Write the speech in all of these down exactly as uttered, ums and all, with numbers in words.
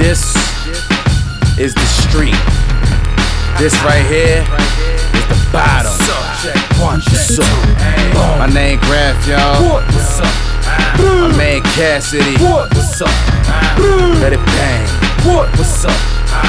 This is the street. This right here is the bottom. What's up? My name Graf, y'all. What's up? My man Cassidy. What's up? Let it bang. What's up?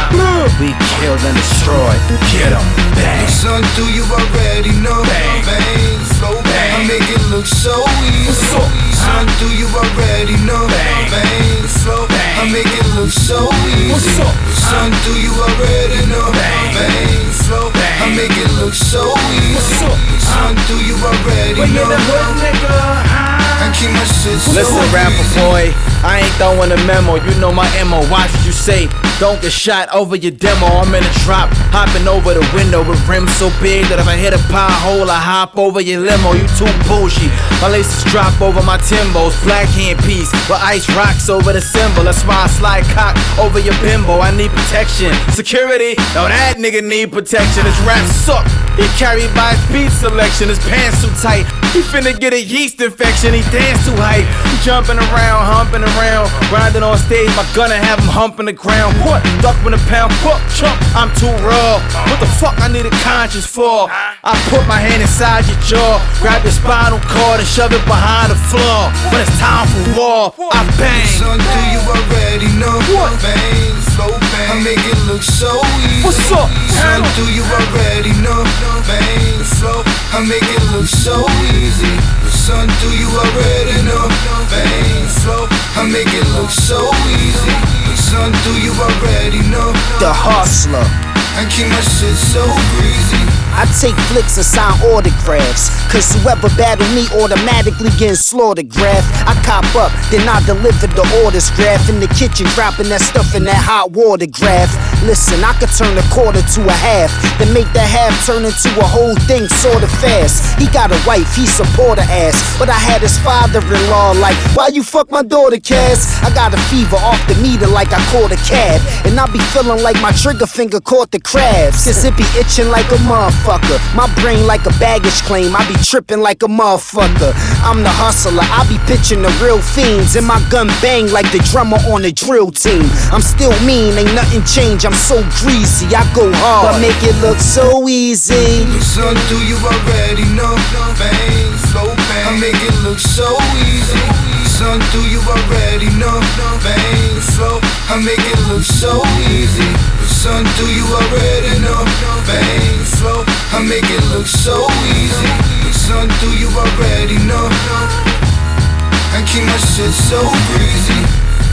We killed and destroyed. Get 'em. Bang. Son, do you already know? Bang. Bang, slow bang. I make it look so easy. What's up? Son, do you already know? Bang. Bang, slow Bang. I make it look so easy. What's up? Son, do you already know? Bang. Bang, slow Bang. I make it look so easy. What's up? Son, do you already When know? you're the hood, nigga. I keep my shit so Listen, easy. rapper boy, I ain't throwing a memo. You know my M O. Watch what you say. Don't get shot over your demo. I'm in a drop, hopping over the window with rims so big that if I hit a pothole, I hop over your limo. You too bullshit. My laces drop over my Timbos. Black hand piece with ice rocks over the symbol. That's why I slide cock over your bimbo. I need protection. Security? No, that nigga need protection. His rap suck. He carried by his beat selection. His pants too tight. He finna get a yeast infection. He dance too hype. He jumping around, humping around, grinding on stage. My gunna have him humping the ground. What? Duck with a pound, what? Chump, I'm too raw. What the fuck I need a conscience for? I put my hand inside your jaw, grab your spinal cord and shove it behind the floor. When it's time for war, I bang. Son, do you already know? Bang, slow bang. I make it look so easy. What's up? Son, do you already know? Bang, slow I make it look so easy. Son, do you already know? Bang, slow I make it look so easy. Son, do you already know? The hustler. I keep my shit so breezy. I take flicks and sign autographs, cause whoever battle me automatically getting slaughtered. Graf, I cop up, then I deliver the orders. Graf in the kitchen, dropping that stuff in that hot water. Graf, listen, I could turn a quarter to a half, then make that half turn into a whole thing sorta fast. He got a wife, he support her ass, but I had his father-in-law like, why you fuck my daughter, Cass? I got a fever off the meter like I caught a cab, and I be feeling like my trigger finger caught the crabs, cause it be itching like a motherfucker. My brain like a baggage claim, I be tripping like a motherfucker. I'm the hustler, I be pitching the real fiends, and my gun bang like the drummer on the drill team. I'm still mean, ain't nothing changed, I'm so greasy, I go hard, but make it look so easy. Son, do you already know? Bang, slow bang. I make it look so easy. Son, do you already know? Bang, slow I make it look so easy. Son, do you already know? Bang, slow I make it look so easy. Son, do you already know? I keep my shit so breezy.